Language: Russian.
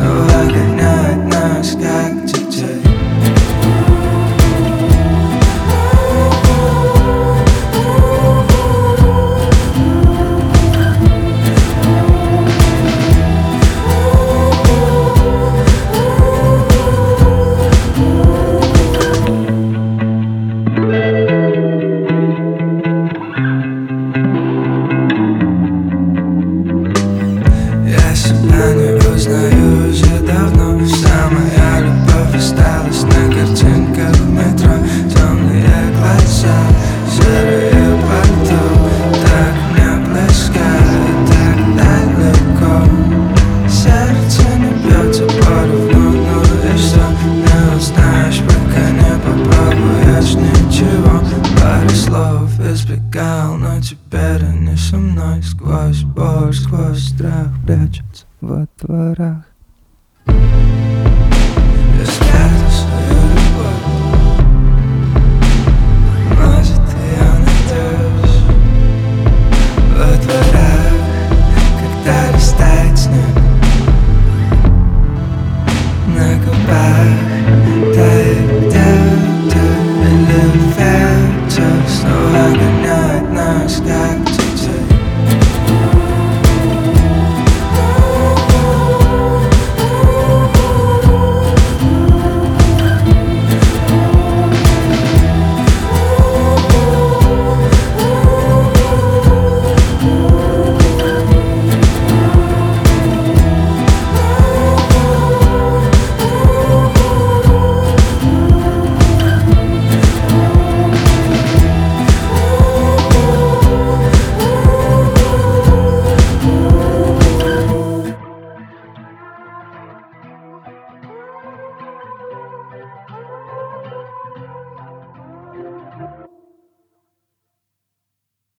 выгоняет нас, как детей. Я себя не узнаю уже давно. Вся моя любовь осталась на картинках в метро. Темные глаза, серые пальто, так мне близко, так далеко. Сердце не бьется поровну, ну и что? Не узнаешь, пока не попробуешь ничего. Пару слов избегал, но теперь они со мной. Сквозь боль, сквозь страх прячутся во дворах.